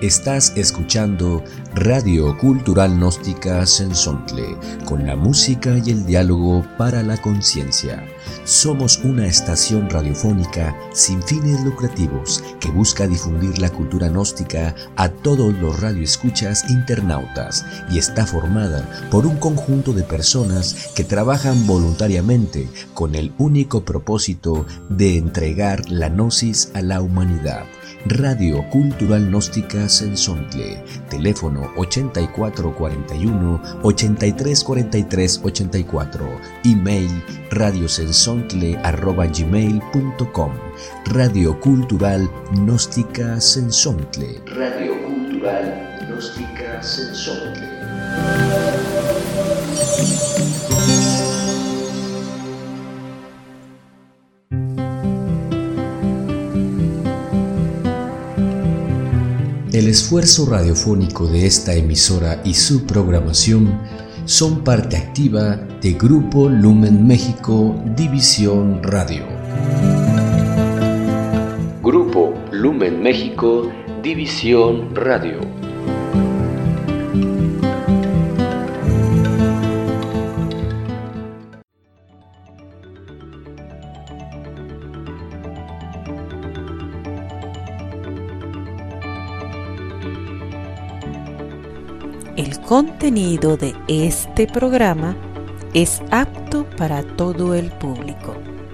Estás escuchando Radio Cultural Gnóstica Sensontle, con la música y el diálogo para la conciencia. Somos una estación radiofónica sin fines lucrativos que busca difundir la cultura gnóstica a todos los radioescuchas internautas y está formada por un conjunto de personas que trabajan voluntariamente con el único propósito de entregar la gnosis a la humanidad. Radio Cultural Gnóstica Sensontle, teléfono 8441-834384, email radiosensontle@gmail.com. Radio Cultural Gnóstica Sensontle. Radio Cultural Gnóstica Sensontle. El esfuerzo radiofónico de esta emisora y su programación son parte activa de Grupo Lumen México, División Radio. Grupo Lumen México, División Radio. El contenido de este programa es apto para todo el público.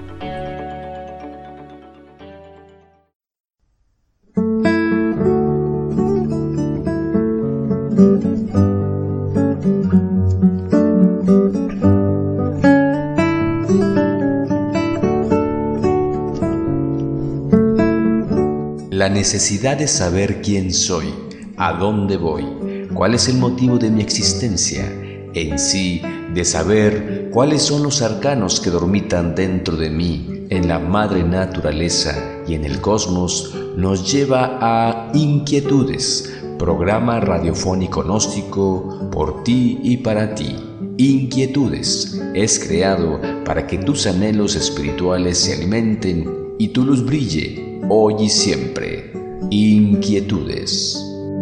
La necesidad de saber quién soy, a dónde voy, cuál es el motivo de mi existencia, en sí, de saber cuáles son los arcanos que dormitan dentro de mí, en la madre naturaleza y en el cosmos, nos lleva a Inquietudes, programa radiofónico gnóstico por ti y para ti. Inquietudes es creado para que tus anhelos espirituales se alimenten y tu luz brille, hoy y siempre. Inquietudes.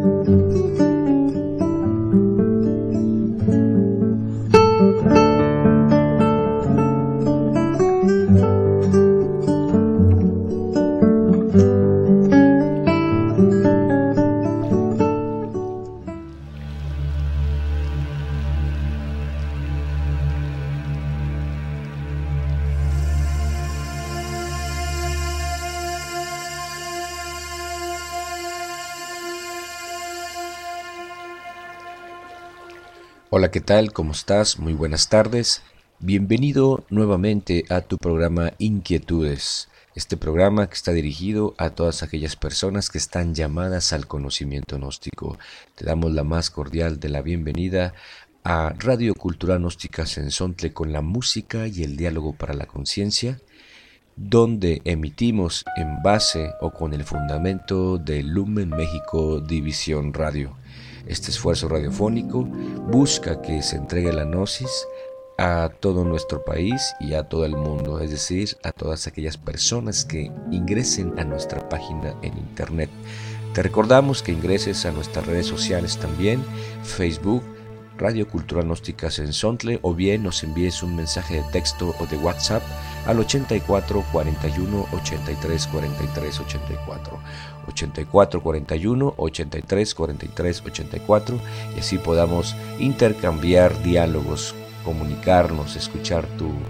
Hola, ¿qué tal? ¿Cómo estás? Muy buenas tardes. Bienvenido nuevamente a tu programa Inquietudes. Este programa que está dirigido a todas aquellas personas que están llamadas al conocimiento gnóstico. Te damos la más cordial de la bienvenida a Radio Cultural Gnóstica Sensontle con la música y el diálogo para la conciencia, donde emitimos en base o con el fundamento de Lumen México División Radio. Este esfuerzo radiofónico busca que se entregue la gnosis a todo nuestro país y a todo el mundo, es decir, a todas aquellas personas que ingresen a nuestra página en internet. Te recordamos que ingreses a nuestras redes sociales también, Facebook, Radio Cultural Gnóstica Sensontle, o bien nos envíes un mensaje de texto o de WhatsApp al 84 41 83 43 84, 84 41 83 43 84, y así podamos intercambiar diálogos, comunicarnos, escuchar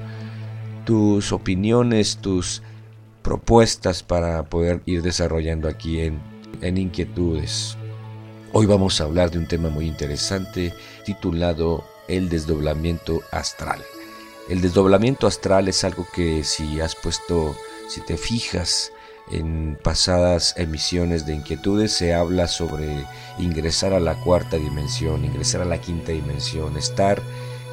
tus opiniones, tus propuestas para poder ir desarrollando aquí en Inquietudes. Hoy vamos a hablar de un tema muy interesante titulado El desdoblamiento astral. El desdoblamiento astral es algo que si te fijas en pasadas emisiones de Inquietudes, se habla sobre ingresar a la cuarta dimensión, ingresar a la quinta dimensión, estar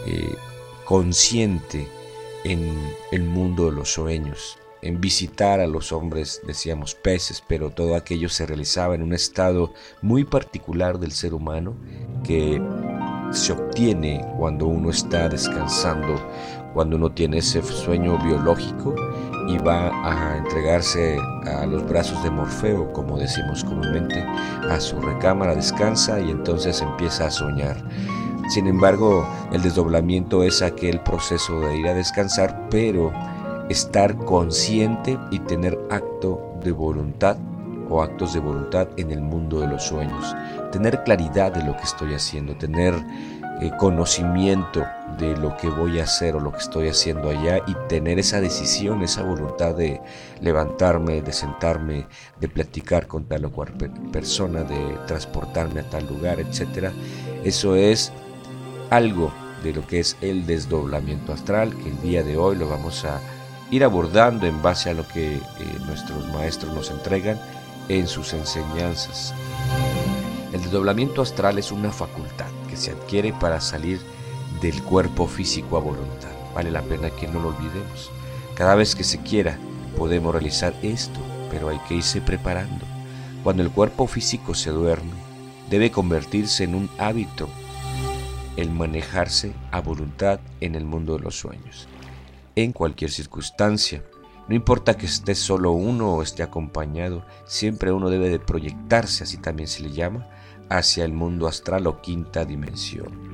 consciente en el mundo de los sueños, en visitar a los hombres, decíamos peces, pero todo aquello se realizaba en un estado muy particular del ser humano que se obtiene cuando uno está descansando, cuando uno tiene ese sueño biológico y va a entregarse a los brazos de Morfeo, como decimos comúnmente, a su recámara, descansa y entonces empieza a soñar. Sin embargo, el desdoblamiento es aquel proceso de ir a descansar, pero estar consciente y tener acto de voluntad o actos de voluntad en el mundo de los sueños. Tener claridad de lo que estoy haciendo, tener conocimiento de lo que voy a hacer o lo que estoy haciendo allá y tener esa decisión, esa voluntad de levantarme, de sentarme, de platicar con tal o cual persona, de transportarme a tal lugar, etc. Eso es algo de lo que es el desdoblamiento astral, que el día de hoy lo vamos a ir abordando en base a lo que nuestros maestros nos entregan en sus enseñanzas. El desdoblamiento astral es una facultad que se adquiere para salir del cuerpo físico a voluntad. Vale la pena que no lo olvidemos. Cada vez que se quiera podemos realizar esto, pero hay que irse preparando. Cuando el cuerpo físico se duerme, debe convertirse en un hábito el manejarse a voluntad en el mundo de los sueños. En cualquier circunstancia, no importa que esté solo uno o esté acompañado, siempre uno debe de proyectarse, así también se le llama, hacia el mundo astral o quinta dimensión.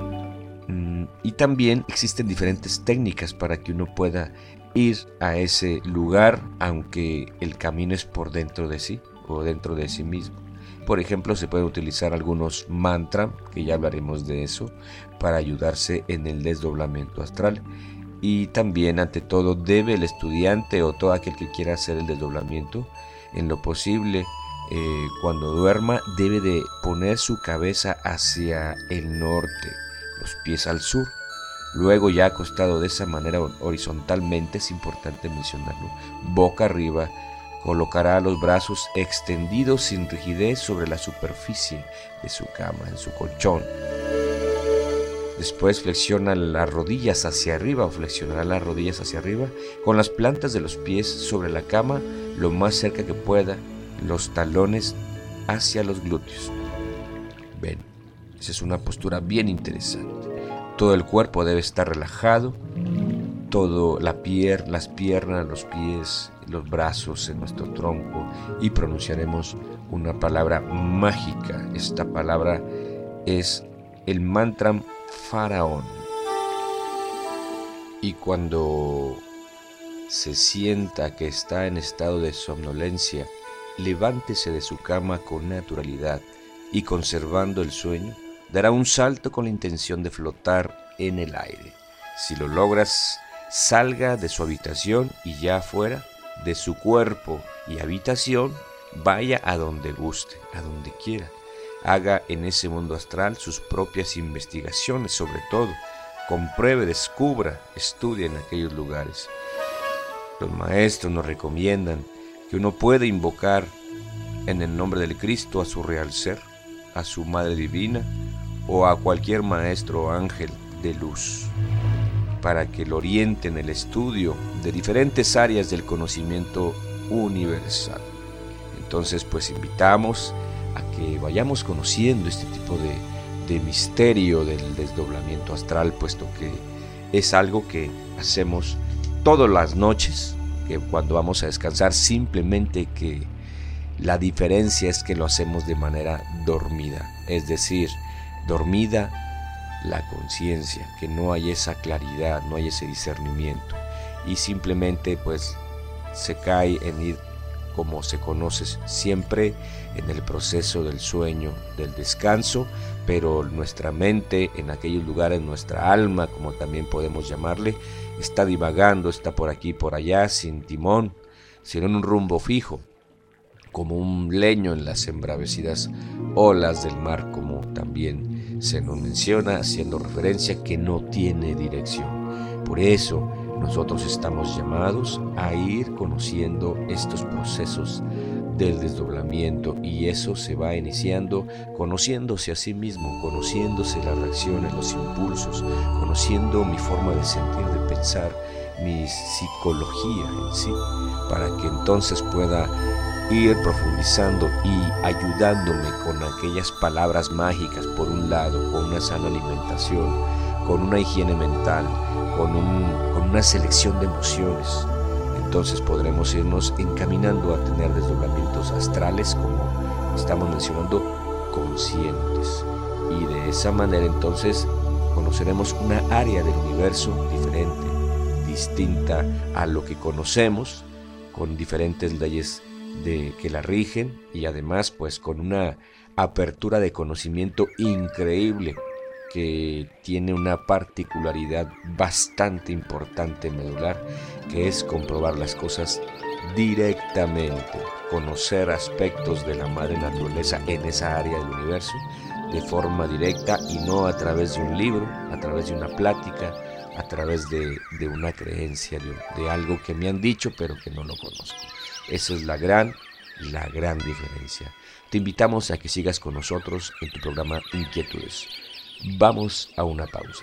Y también existen diferentes técnicas para que uno pueda ir a ese lugar, aunque el camino es por dentro de sí o dentro de sí mismo. Por ejemplo, se pueden utilizar algunos mantras, que ya hablaremos de eso, para ayudarse en el desdoblamiento astral. Y también, ante todo, debe el estudiante o todo aquel que quiera hacer el desdoblamiento, en lo posible, cuando duerma, debe de poner su cabeza hacia el norte, los pies al sur. Luego, ya acostado de esa manera horizontalmente, es importante mencionarlo, boca arriba, colocará los brazos extendidos sin rigidez sobre la superficie de su cama, en su colchón. Después flexiona las rodillas hacia arriba o flexionará las rodillas hacia arriba con las plantas de los pies sobre la cama lo más cerca que pueda, los talones hacia los glúteos. Ven, esa es una postura bien interesante. Todo el cuerpo debe estar relajado, todo las piernas, los pies, los brazos en nuestro tronco y pronunciaremos una palabra mágica. Esta palabra es el mantra Faraón. Y cuando se sienta que está en estado de somnolencia, levántese de su cama con naturalidad y conservando el sueño, dará un salto con la intención de flotar en el aire. Si lo logras, salga de su habitación y ya fuera de su cuerpo y habitación, vaya a donde guste, a donde quiera. Haga en ese mundo astral sus propias investigaciones, sobre todo, compruebe, descubra, estudie en aquellos lugares. Los maestros nos recomiendan que uno puede invocar en el nombre del Cristo a su real ser, a su Madre Divina o a cualquier maestro o ángel de luz, para que lo oriente en el estudio de diferentes áreas del conocimiento universal. Entonces, pues invitamos a que vayamos conociendo este tipo de misterio del desdoblamiento astral, puesto que es algo que hacemos todas las noches, que cuando vamos a descansar, simplemente que la diferencia es que lo hacemos de manera dormida, es decir, dormida la conciencia, que no hay esa claridad, no hay ese discernimiento y simplemente pues se cae en ir como se conoce siempre en el proceso del sueño, del descanso, pero nuestra mente en aquellos lugares, nuestra alma, como también podemos llamarle, está divagando, está por aquí, por allá, sin timón, sino en un rumbo fijo, como un leño en las embravecidas olas del mar, como también se nos menciona, haciendo referencia que no tiene dirección. Por eso nosotros estamos llamados a ir conociendo estos procesos del desdoblamiento, y eso se va iniciando conociéndose a sí mismo, conociéndose las reacciones, los impulsos, conociendo mi forma de sentir, de pensar, mi psicología en sí, para que entonces pueda ir profundizando y ayudándome con aquellas palabras mágicas, por un lado, con una sana alimentación, con una higiene mental, con una selección de emociones, entonces podremos irnos encaminando a tener desdoblamientos astrales, como estamos mencionando, conscientes. Y de esa manera entonces conoceremos una área del universo diferente, distinta a lo que conocemos, con diferentes leyes que la rigen, y además pues con una apertura de conocimiento increíble, que tiene una particularidad bastante importante, medular, que es comprobar las cosas directamente, conocer aspectos de la madre naturaleza en esa área del universo de forma directa, y no a través de un libro, a través de una plática, a través de una creencia, de algo que me han dicho pero que no lo conozco. Esa es la gran diferencia. Te invitamos a que sigas con nosotros en tu programa Inquietudes. Vamos a una pausa.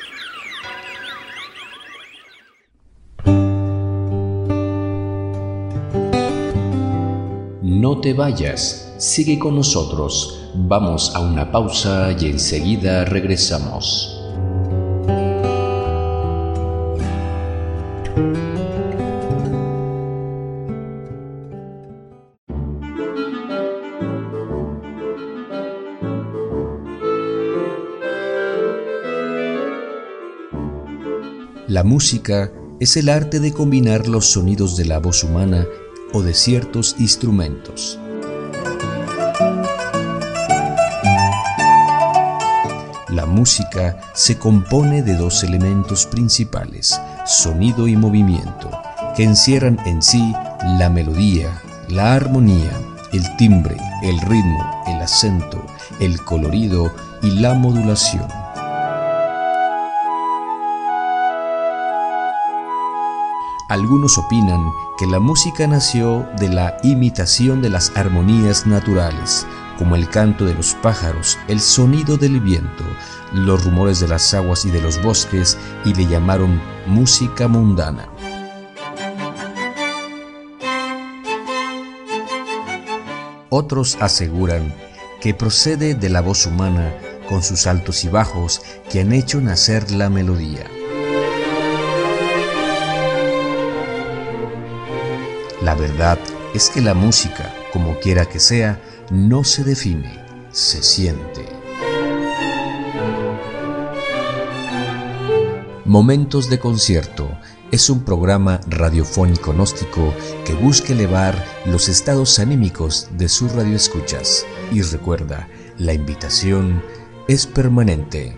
No te vayas, sigue con nosotros. Vamos a una pausa y enseguida regresamos. La música es el arte de combinar los sonidos de la voz humana o de ciertos instrumentos. La música se compone de dos elementos principales, sonido y movimiento, que encierran en sí la melodía, la armonía, el timbre, el ritmo, el acento, el colorido y la modulación. Algunos opinan que la música nació de la imitación de las armonías naturales, como el canto de los pájaros, el sonido del viento, los rumores de las aguas y de los bosques, y le llamaron música mundana. Otros aseguran que procede de la voz humana, con sus altos y bajos que han hecho nacer la melodía. La verdad es que la música, como quiera que sea, no se define, se siente. Momentos de Concierto es un programa radiofónico gnóstico que busca elevar los estados anímicos de sus radioescuchas. Y recuerda, la invitación es permanente.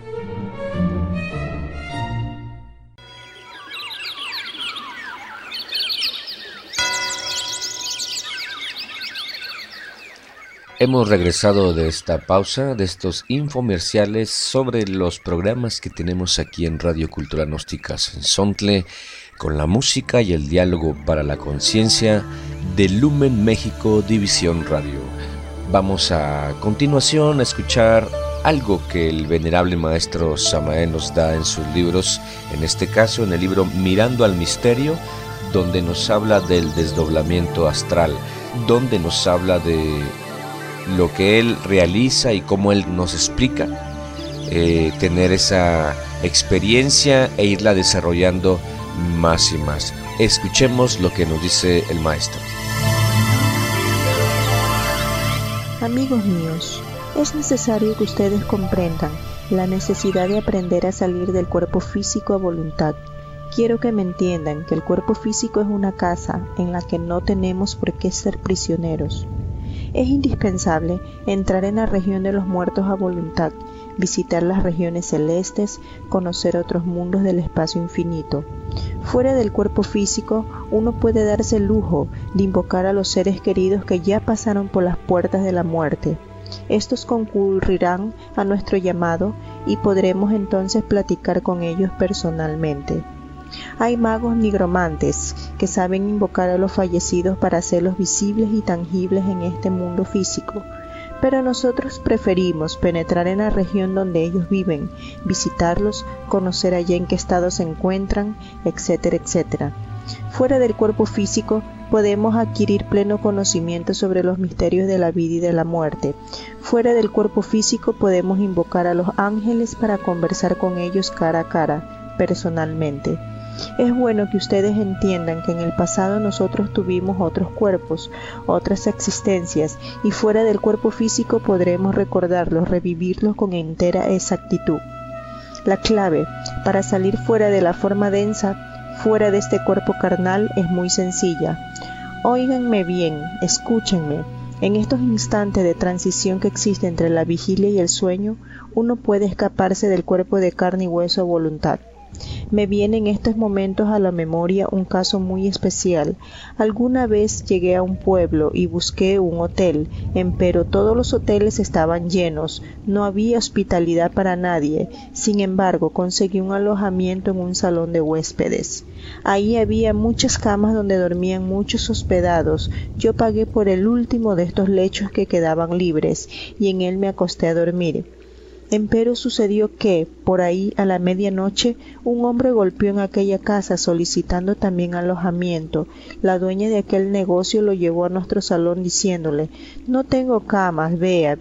Hemos regresado de esta pausa, de estos infomerciales sobre los programas que tenemos aquí en Radio Cultura Gnóstica Sensontle, con la música y el diálogo para la conciencia de Lumen México División Radio. Vamos a continuación a escuchar algo que el venerable maestro Samael nos da en sus libros, en este caso en el libro Mirando al Misterio, donde nos habla del desdoblamiento astral, donde nos habla de lo que él realiza y cómo él nos explica, tener esa experiencia e irla desarrollando más y más. Escuchemos lo que nos dice el maestro. Amigos míos, es necesario que ustedes comprendan la necesidad de aprender a salir del cuerpo físico a voluntad. Quiero que me entiendan que el cuerpo físico es una casa en la que no tenemos por qué ser prisioneros. Es indispensable entrar en la región de los muertos a voluntad, visitar las regiones celestes, conocer otros mundos del espacio infinito. Fuera del cuerpo físico, uno puede darse el lujo de invocar a los seres queridos que ya pasaron por las puertas de la muerte. Estos concurrirán a nuestro llamado y podremos entonces platicar con ellos personalmente. Hay magos nigromantes que saben invocar a los fallecidos para hacerlos visibles y tangibles en este mundo físico, pero nosotros preferimos penetrar en la región donde ellos viven, visitarlos, conocer allá en qué estado se encuentran, etcétera, etcétera. Fuera del cuerpo físico podemos adquirir pleno conocimiento sobre los misterios de la vida y de la muerte. Fuera del cuerpo físico podemos invocar a los ángeles para conversar con ellos cara a cara, personalmente. Es bueno que ustedes entiendan que en el pasado nosotros tuvimos otros cuerpos, otras existencias, y fuera del cuerpo físico podremos recordarlos, revivirlos con entera exactitud. La clave para salir fuera de la forma densa, fuera de este cuerpo carnal, es muy sencilla. Óiganme bien, escúchenme. En estos instantes de transición que existe entre la vigilia y el sueño, uno puede escaparse del cuerpo de carne y hueso a voluntad. Me viene en estos momentos a la memoria un caso muy especial. Alguna vez llegué a un pueblo y busqué un hotel, empero todos los hoteles estaban llenos, no había hospitalidad para nadie. Sin embargo, conseguí un alojamiento en un salón de huéspedes. Ahí había muchas camas donde dormían muchos hospedados. Yo pagué por el último de estos lechos que quedaban libres, y en él me acosté a dormir. Empero sucedió que, por ahí a la medianoche, un hombre golpeó en aquella casa solicitando también alojamiento. La dueña de aquel negocio lo llevó a nuestro salón diciéndole: «No tengo camas, vea,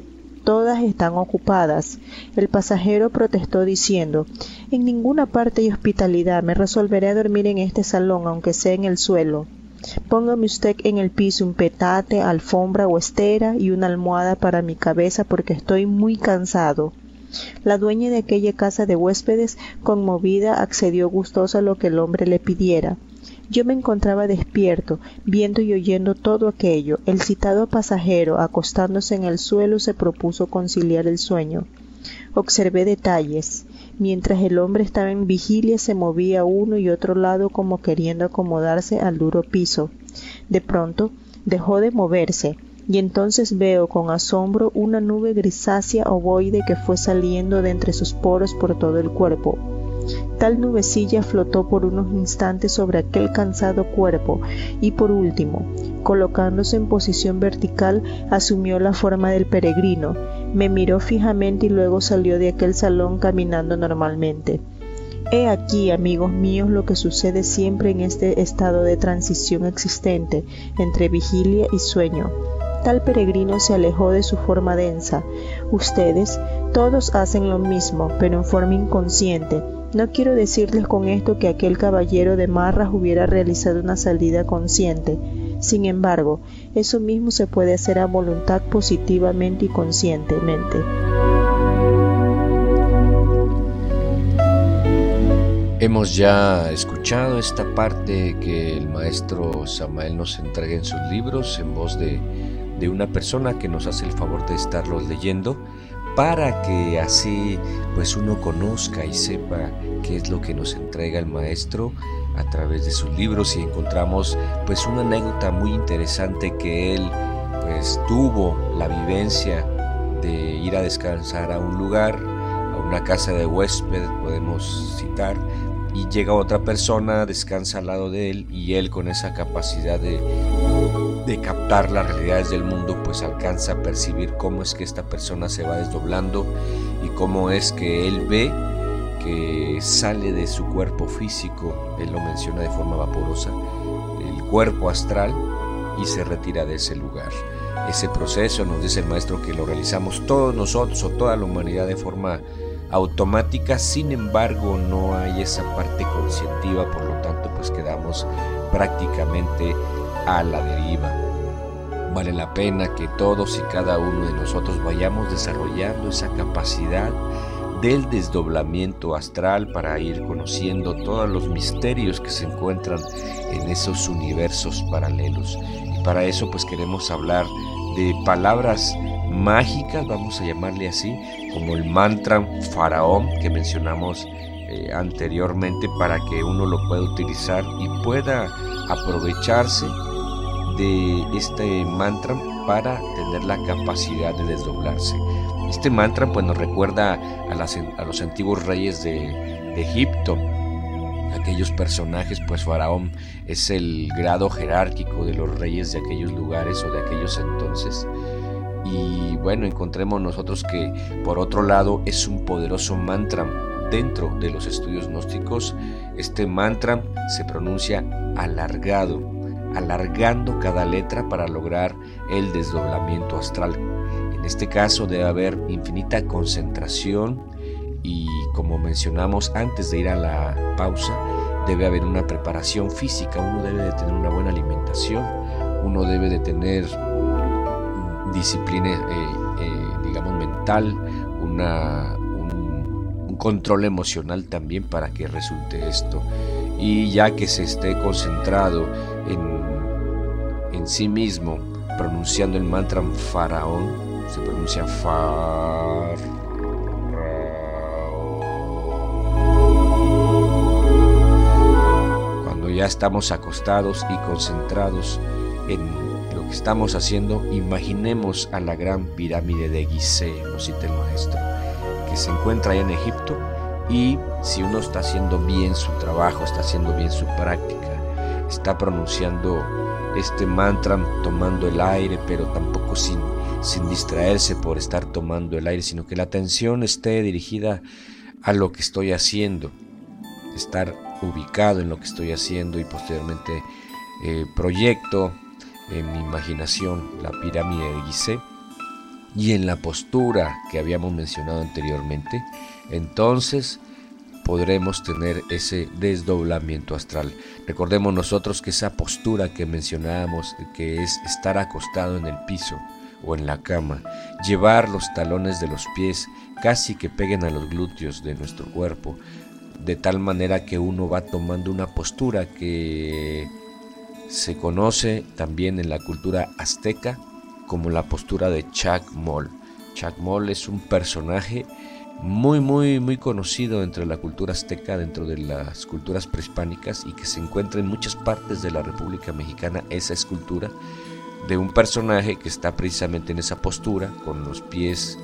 todas están ocupadas». El pasajero protestó diciendo: «En ninguna parte hay hospitalidad, me resolveré a dormir en este salón, aunque sea en el suelo. Póngame usted en el piso un petate, alfombra o estera y una almohada para mi cabeza porque estoy muy cansado». La dueña de aquella casa de huéspedes, conmovida, accedió gustosa a lo que el hombre le pidiera. Yo me encontraba despierto, viendo y oyendo todo aquello. El citado pasajero, acostándose en el suelo, se propuso conciliar el sueño. Observé detalles. Mientras el hombre estaba en vigilia, se movía a uno y otro lado como queriendo acomodarse al duro piso. De pronto dejó de moverse, y entonces veo con asombro una nube grisácea ovoide que fue saliendo de entre sus poros por todo el cuerpo. Tal nubecilla flotó por unos instantes sobre aquel cansado cuerpo y por último, colocándose en posición vertical, asumió la forma del peregrino. Me miró fijamente y luego salió de aquel salón caminando normalmente. He aquí, amigos míos, lo que sucede siempre en este estado de transición existente entre vigilia y sueño. Tal peregrino se alejó de su forma densa. Ustedes, todos hacen lo mismo, pero en forma inconsciente. No quiero decirles con esto que aquel caballero de Marras hubiera realizado una salida consciente. Sin embargo, eso mismo se puede hacer a voluntad, positivamente y conscientemente. Hemos ya escuchado esta parte que el maestro Samael nos entrega en sus libros en voz de una persona que nos hace el favor de estarlos leyendo, para que así pues uno conozca y sepa qué es lo que nos entrega el maestro a través de sus libros. Y encontramos pues una anécdota muy interesante que él pues tuvo la vivencia de ir a descansar a un lugar, a una casa de huésped, podemos citar, y llega otra persona, descansa al lado de él, y él, con esa capacidad de captar las realidades del mundo, pues alcanza a percibir cómo es que esta persona se va desdoblando y cómo es que él ve que sale de su cuerpo físico, él lo menciona de forma vaporosa, el cuerpo astral, y se retira de ese lugar. Ese proceso, nos dice el maestro, que lo realizamos todos nosotros o toda la humanidad de forma automática. Sin embargo, no hay esa parte conscientiva, por lo tanto pues quedamos prácticamente a la deriva. Vale la pena que todos y cada uno de nosotros vayamos desarrollando esa capacidad del desdoblamiento astral para ir conociendo todos los misterios que se encuentran en esos universos paralelos. Y para eso pues queremos hablar de palabras mágicas, vamos a llamarle así, como el mantra faraón que mencionamos anteriormente, para que uno lo pueda utilizar y pueda aprovecharse de este mantra para tener la capacidad de desdoblarse. Este mantra pues nos recuerda a los antiguos reyes de Egipto, aquellos personajes, pues Faraón es el grado jerárquico de los reyes de aquellos lugares o de aquellos entonces. Y bueno, encontremos nosotros que por otro lado es un poderoso mantra. Dentro de los estudios gnósticos, este mantra se pronuncia alargando cada letra para lograr el desdoblamiento astral. En este caso debe haber infinita concentración y, como mencionamos antes de ir a la pausa, debe haber una preparación física, uno debe de tener una buena alimentación, uno debe de tener disciplina, digamos, mental, un control emocional también para que resulte esto. Y ya que se esté concentrado en sí mismo, pronunciando el mantra faraón, se pronuncia faraón. Cuando ya estamos acostados y concentrados en lo que estamos haciendo, imaginemos a la gran pirámide de Gizeh, nos cita el maestro, que se encuentra allá en Egipto. Y si uno está haciendo bien su trabajo, está haciendo bien su práctica, está pronunciando este mantra, tomando el aire, pero tampoco sin distraerse por estar tomando el aire, sino que la atención esté dirigida a lo que estoy haciendo, estar ubicado en lo que estoy haciendo, y posteriormente proyecto en mi imaginación la pirámide de Gizeh y en la postura que habíamos mencionado anteriormente, entonces podremos tener ese desdoblamiento astral. Recordemos nosotros que esa postura que mencionábamos, que es estar acostado en el piso o en la cama, llevar los talones de los pies casi que peguen a los glúteos de nuestro cuerpo, de tal manera que uno va tomando una postura que se conoce también en la cultura azteca como la postura de Chacmol. Chacmol es un personaje muy conocido dentro de la cultura azteca, dentro de las culturas prehispánicas, y que se encuentra en muchas partes de la República Mexicana. Esa escultura de un personaje que está precisamente en esa postura, con los pies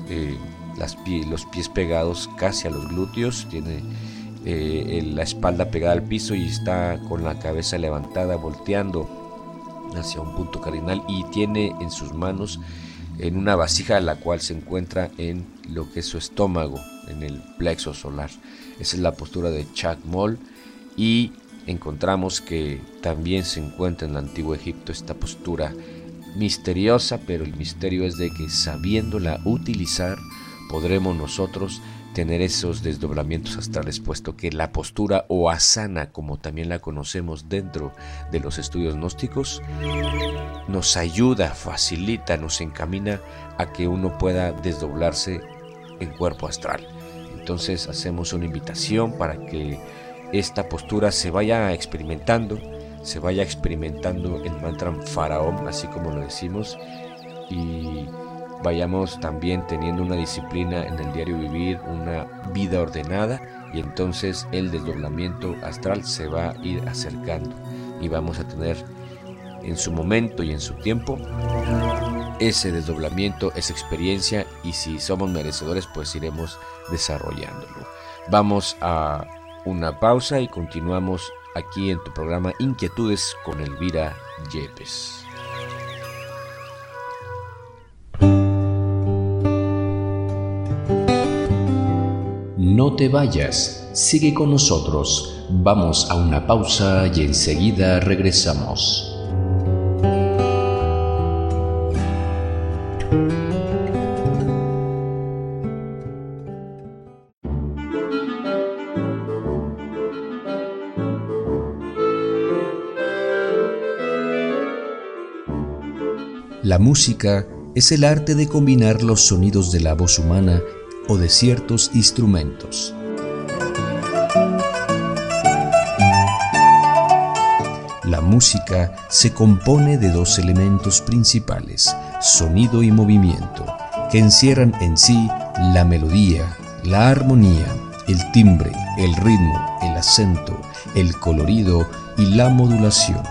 pegados casi a los glúteos, tiene la espalda pegada al piso y está con la cabeza levantada, volteando hacia un punto cardinal, y tiene en sus manos en una vasija la cual se encuentra en lo que es su estómago, en el plexo solar. Esa es la postura de Chacmol, y encontramos que también se encuentra en el antiguo Egipto esta postura misteriosa, pero el misterio es de que sabiéndola utilizar podremos nosotros tener esos desdoblamientos astrales, puesto que la postura o asana, como también la conocemos dentro de los estudios gnósticos, nos ayuda, facilita, nos encamina a que uno pueda desdoblarse en cuerpo astral. Entonces hacemos una invitación para que esta postura se vaya experimentando el mantra faraón, así como lo decimos, y vayamos también teniendo una disciplina en el diario vivir, una vida ordenada, y entonces el desdoblamiento astral se va a ir acercando y vamos a tener en su momento y en su tiempo ese desdoblamiento, esa experiencia, y si somos merecedores pues iremos desarrollándolo. Vamos a una pausa y continuamos aquí en tu programa Inquietudes con Elvira Yepes. No te vayas, sigue con nosotros. Vamos a una pausa y enseguida regresamos. La música es el arte de combinar los sonidos de la voz humana o de ciertos instrumentos. La música se compone de dos elementos principales, sonido y movimiento, que encierran en sí la melodía, la armonía, el timbre, el ritmo, el acento, el colorido y la modulación.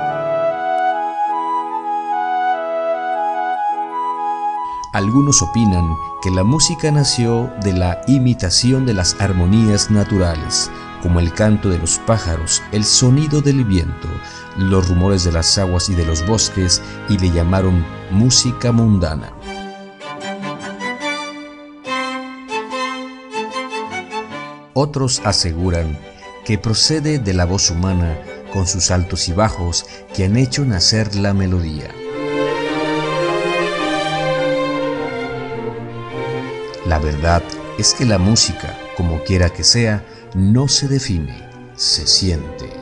Algunos opinan que la música nació de la imitación de las armonías naturales, como el canto de los pájaros, el sonido del viento, los rumores de las aguas y de los bosques, y le llamaron música mundana. Otros aseguran que procede de la voz humana, con sus altos y bajos que han hecho nacer la melodía. La verdad es que la música, como quiera que sea, no se define, se siente.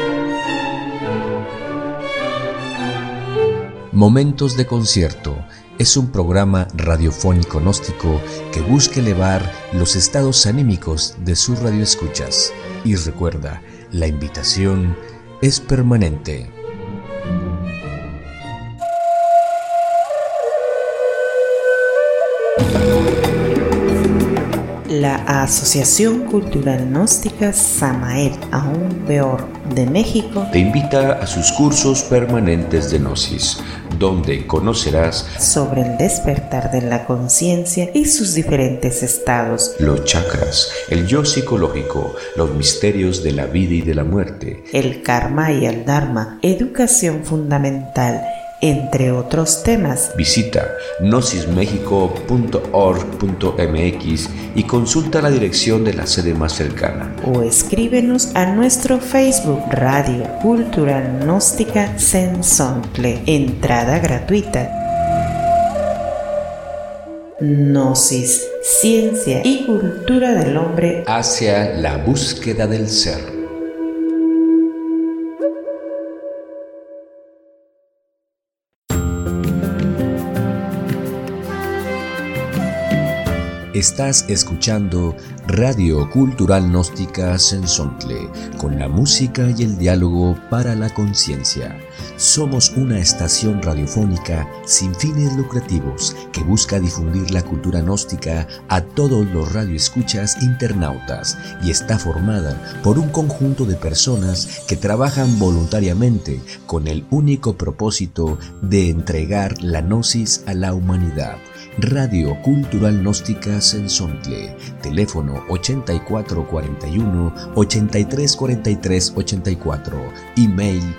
Momentos de Concierto es un programa radiofónico gnóstico que busca elevar los estados anímicos de sus radioescuchas. Y recuerda, la invitación es permanente. La Asociación Cultural Gnóstica Samael Aún Peor de México te invita a sus cursos permanentes de Gnosis, donde conocerás sobre el despertar de la conciencia y sus diferentes estados, los chakras, el yo psicológico, los misterios de la vida y de la muerte, el karma y el dharma, educación fundamental, entre otros temas. Visita gnosismexico.org.mx y consulta la dirección de la sede más cercana. O escríbenos a nuestro Facebook Radio Cultural Gnóstica Sensontle. Entrada gratuita. Gnosis, ciencia y cultura del hombre hacia la búsqueda del ser. Estás escuchando Radio Cultural Gnóstica Sensontle, con la música y el diálogo para la conciencia. Somos una estación radiofónica sin fines lucrativos que busca difundir la cultura gnóstica a todos los radioescuchas internautas y está formada por un conjunto de personas que trabajan voluntariamente con el único propósito de entregar la gnosis a la humanidad. Radio Cultural Gnóstica Sensontle, teléfono 8441-834384, email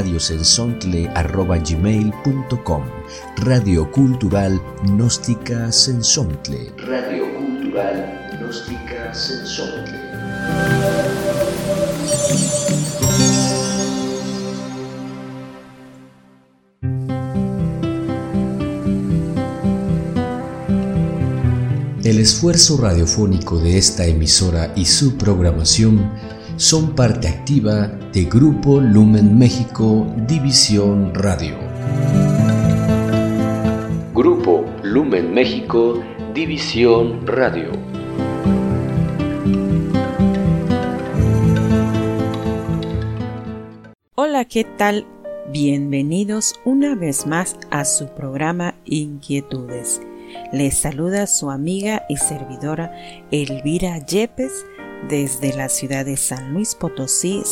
radiosensontle@gmail.com. Radio Cultural Gnóstica Sensontle. Radio Cultural Gnóstica Sensontle. El esfuerzo radiofónico de esta emisora y su programación son parte activa de Grupo Lumen México, División Radio. Grupo Lumen México, División Radio. Hola, ¿qué tal? Bienvenidos una vez más a su programa Inquietudes. Les saluda su amiga y servidora Elvira Yepes desde la ciudad de San Luis Potosí,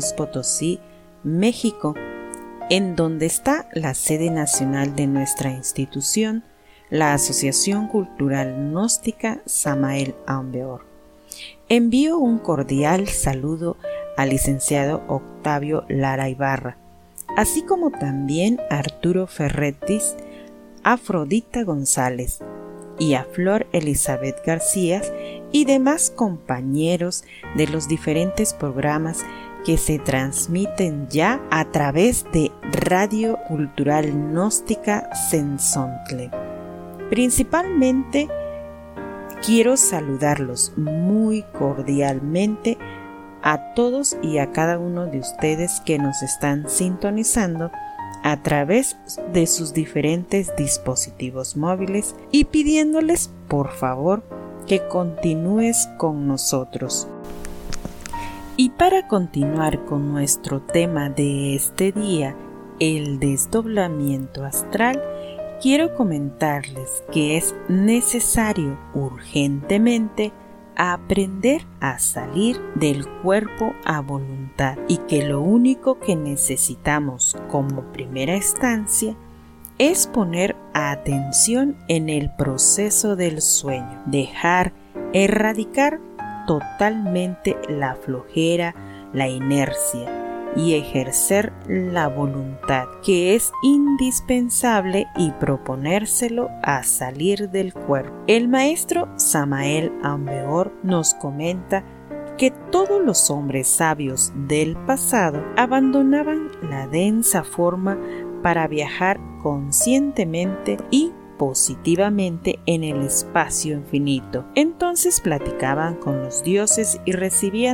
México, en donde está la sede nacional de nuestra institución, la Asociación Cultural Gnóstica Samael Aún Peor. Envío un cordial saludo al licenciado Octavio Lara Ibarra, así como también a Arturo Ferretis, Afrodita González y a Flor Elizabeth García y demás compañeros de los diferentes programas que se transmiten ya a través de Radio Cultural Gnóstica Sensontle. Principalmente quiero saludarlos muy cordialmente a todos y a cada uno de ustedes que nos están sintonizando a través de sus diferentes dispositivos móviles y pidiéndoles por favor que continúes con nosotros. Y para continuar con nuestro tema de este día, el desdoblamiento astral, quiero comentarles que es necesario urgentemente aprender a salir del cuerpo a voluntad y que lo único que necesitamos como primera instancia es poner atención en el proceso del sueño, dejar erradicar totalmente la flojera, la inercia y ejercer la voluntad, que es indispensable, y proponérselo a salir del cuerpo. El maestro Samael Aún Peor nos comenta que todos los hombres sabios del pasado abandonaban la densa forma para viajar conscientemente y positivamente en el espacio infinito. Entonces platicaban con los dioses y recibían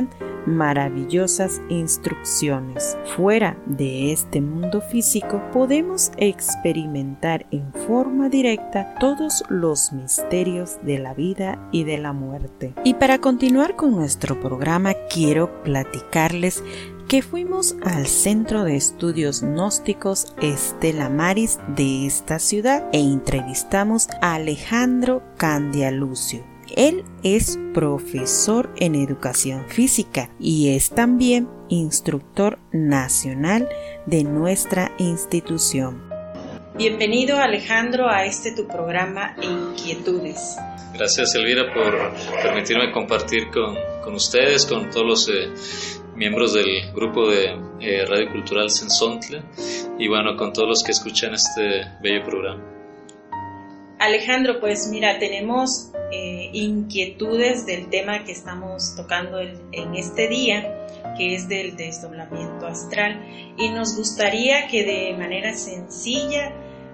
maravillosas instrucciones. Fuera de este mundo físico podemos experimentar en forma directa todos los misterios de la vida y de la muerte. Y para continuar con nuestro programa, quiero platicarles que fuimos al Centro de Estudios Gnósticos Stella Maris de esta ciudad e entrevistamos a Alejandro Candialucio. Él es profesor en educación física y es también instructor nacional de nuestra institución. Bienvenido, Alejandro, a tu programa Inquietudes. Gracias, Elvira, por permitirme compartir con ustedes, con todos los miembros del grupo de Radio Cultural Sensontle y bueno, con todos los que escuchan este bello programa. Alejandro, pues mira, tenemos inquietudes del tema que estamos tocando en este día, que es del desdoblamiento astral, y nos gustaría que de manera sencilla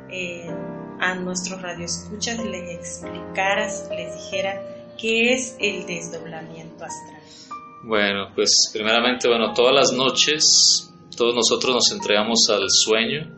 a nuestros radioescuchas les explicaras, les dijera qué es el desdoblamiento astral. Bueno, pues primeramente, todas las noches todos nosotros nos entregamos al sueño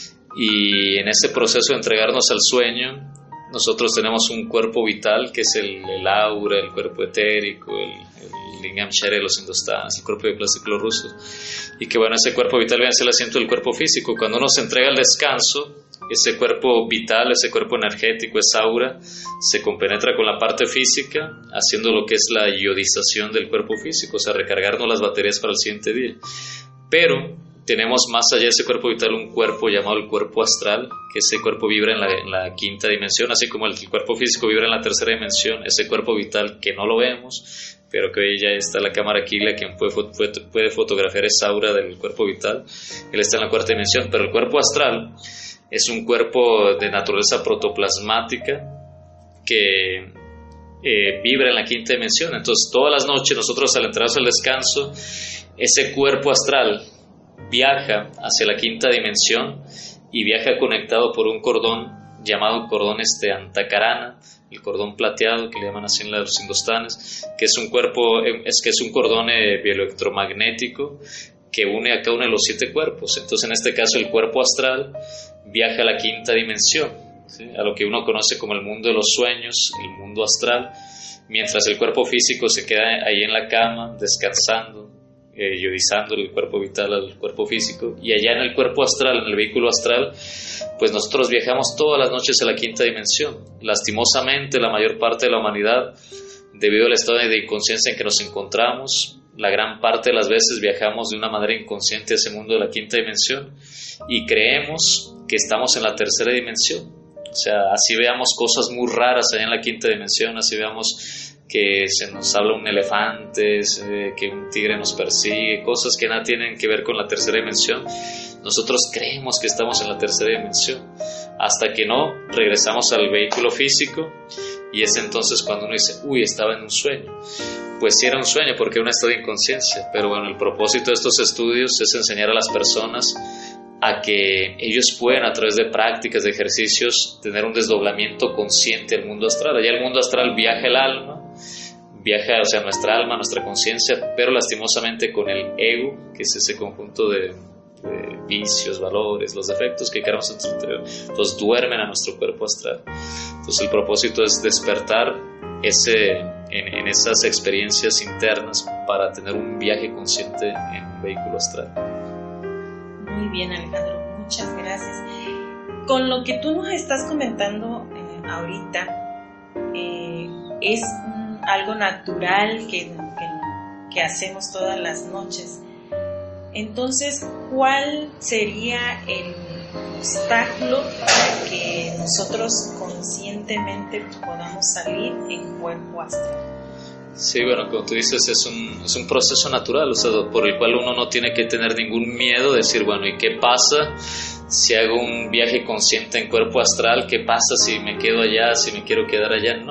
y en ese proceso de entregarnos al sueño nosotros tenemos un cuerpo vital que es el aura, el cuerpo etérico, el lingam shara de los hindustanes, el cuerpo de plástico ruso, y que ese cuerpo vital viene a ser el asiento del cuerpo físico. Cuando uno se entrega al descanso, ese cuerpo vital, ese cuerpo energético, esa aura, se compenetra con la parte física, haciendo lo que es la iodización del cuerpo físico, o sea, recargarnos las baterías para el siguiente día. Pero tenemos más allá de ese cuerpo vital un cuerpo llamado el cuerpo astral, que ese cuerpo vibra en la quinta dimensión, así como el cuerpo físico vibra en la tercera dimensión. Ese cuerpo vital que no lo vemos, pero que hoy ya está la cámara Kigla, quien puede fotografiar esa aura del cuerpo vital, él está en la cuarta dimensión. Pero el cuerpo astral es un cuerpo de naturaleza protoplasmática que vibra en la quinta dimensión. Entonces todas las noches nosotros, al entrarnos al descanso, ese cuerpo astral viaja hacia la quinta dimensión y viaja conectado por un cordón llamado cordón antacarana, el cordón plateado que le llaman así en los hindustanes, que es un cordón bioelectromagnético que une a cada uno de los 7 cuerpos. Entonces en este caso el cuerpo astral viaja a la quinta dimensión, ¿sí?, a lo que uno conoce como el mundo de los sueños, el mundo astral, mientras el cuerpo físico se queda ahí en la cama descansando, iodizando el cuerpo vital al cuerpo físico. Y allá en el cuerpo astral, en el vehículo astral, pues nosotros viajamos todas las noches a la quinta dimensión. Lastimosamente, la mayor parte de la humanidad, debido al estado de inconsciencia en que nos encontramos, la gran parte de las veces viajamos de una manera inconsciente a ese mundo de la quinta dimensión y creemos que estamos en la tercera dimensión. O sea, así veamos cosas muy raras allá en la quinta dimensión, así veamos que se nos habla un elefante, que un tigre nos persigue, cosas que nada tienen que ver con la tercera dimensión. Nosotros creemos que estamos en la tercera dimensión, hasta que no regresamos al vehículo físico, y es entonces cuando uno dice, estaba en un sueño. Pues sí era un sueño porque era un estado de inconsciencia, pero el propósito de estos estudios es enseñar a las personas a que ellos pueden, a través de prácticas, de ejercicios, tener un desdoblamiento consciente al mundo astral. Allá el mundo astral viaja el alma, viaja, o sea, nuestra alma, nuestra conciencia, pero lastimosamente con el ego, que es ese conjunto de vicios, valores, los defectos que cargamos en nuestro interior, entonces duermen a nuestro cuerpo astral. Entonces el propósito es despertar en esas experiencias internas para tener un viaje consciente en un vehículo astral. Muy bien, Alejandro, muchas gracias. Con lo que tú nos estás comentando ahorita, es algo natural que hacemos todas las noches. Entonces, ¿cuál sería el obstáculo para que nosotros conscientemente podamos salir en cuerpo astral? Sí, como tú dices, es un proceso natural, o sea, por el cual uno no tiene que tener ningún miedo de decir, ¿y qué pasa si hago un viaje consciente en cuerpo astral? ¿Qué pasa si me quedo allá, si me quiero quedar allá? No,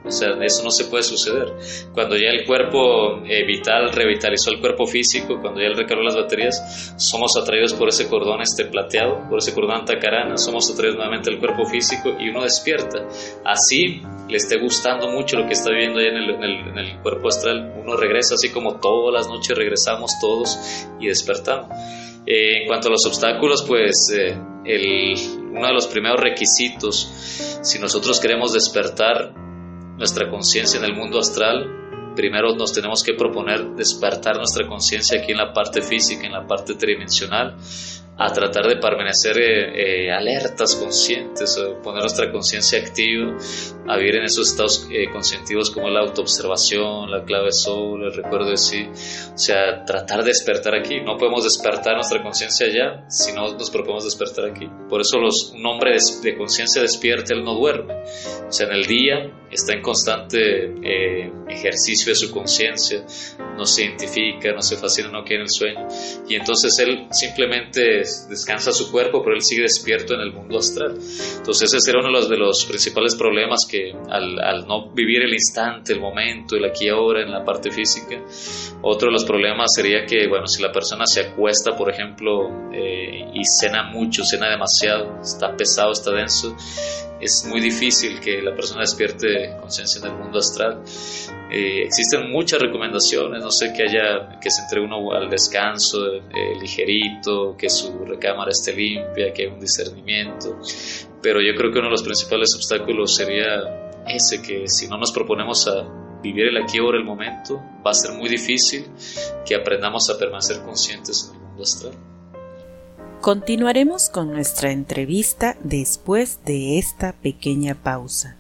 O sea, eso no se puede suceder. Cuando ya el cuerpo vital revitalizó el cuerpo físico, cuando ya él recargó las baterías, somos atraídos por ese cordón plateado, por ese cordón antacarana, somos atraídos nuevamente al cuerpo físico y uno despierta. Así le esté gustando mucho lo que está viviendo ya en el cuerpo astral, uno regresa así como todas las noches regresamos todos y despertamos. En cuanto a los obstáculos, pues uno de los primeros requisitos, si nosotros queremos despertar nuestra conciencia en el mundo astral, primero nos tenemos que proponer despertar nuestra conciencia aquí en la parte física, en la parte tridimensional, a tratar de permanecer alertas, conscientes, a poner nuestra conciencia activa, a vivir en esos estados conscientivos como la autoobservación, la clave soul, el recuerdo de sí. O sea, tratar de despertar aquí. No podemos despertar nuestra conciencia allá si no nos proponemos despertar aquí. Por eso un hombre de conciencia despierta, él no duerme. O sea, en el día está en constante ejercicio de su conciencia, no se identifica, no se fascina, no queda en el sueño. Y entonces él simplemente descansa su cuerpo, pero él sigue despierto en el mundo astral. Entonces ese era uno de los principales problemas, que al no vivir el instante, el momento, el aquí y ahora en la parte física. Otro de los problemas sería que, bueno, si la persona se acuesta, por ejemplo, y cena mucho, cena demasiado, está pesado, está denso, es muy difícil que la persona despierte conciencia en el mundo astral. Existen muchas recomendaciones, no sé, que se entregue uno al descanso ligerito, que su recámara esté limpia, que haya un discernimiento, pero yo creo que uno de los principales obstáculos sería ese, que si no nos proponemos a vivir el aquí y ahora, el momento, va a ser muy difícil que aprendamos a permanecer conscientes en el mundo astral. Continuaremos con nuestra entrevista después de esta pequeña pausa.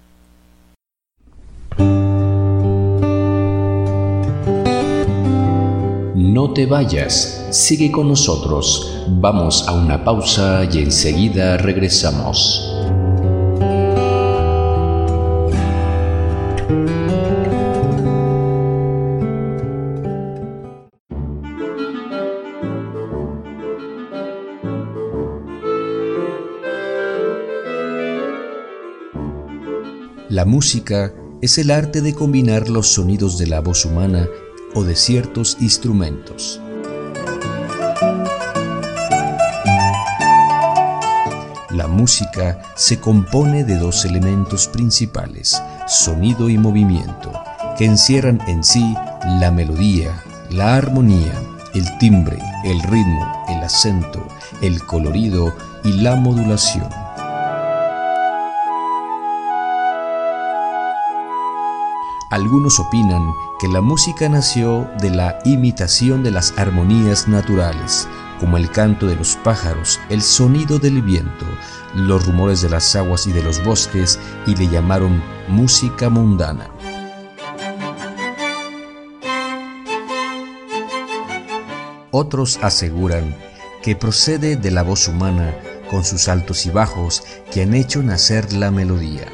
No te vayas, sigue con nosotros. Vamos a una pausa y enseguida regresamos. La música es el arte de combinar los sonidos de la voz humana o de ciertos instrumentos. La música se compone de dos elementos principales, sonido y movimiento, que encierran en sí la melodía, la armonía, el timbre, el ritmo, el acento, el colorido y la modulación. Algunos opinan que la música nació de la imitación de las armonías naturales, como el canto de los pájaros, el sonido del viento, los rumores de las aguas y de los bosques, y le llamaron música mundana. Otros aseguran que procede de la voz humana, con sus altos y bajos que han hecho nacer la melodía.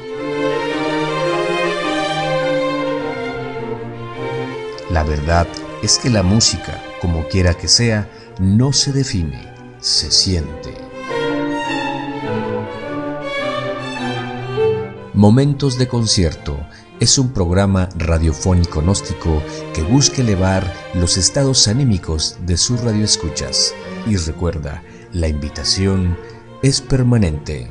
La verdad es que la música, como quiera que sea, no se define, se siente. Momentos de Concierto es un programa radiofónico gnóstico que busca elevar los estados anímicos de sus radioescuchas. Y recuerda, la invitación es permanente.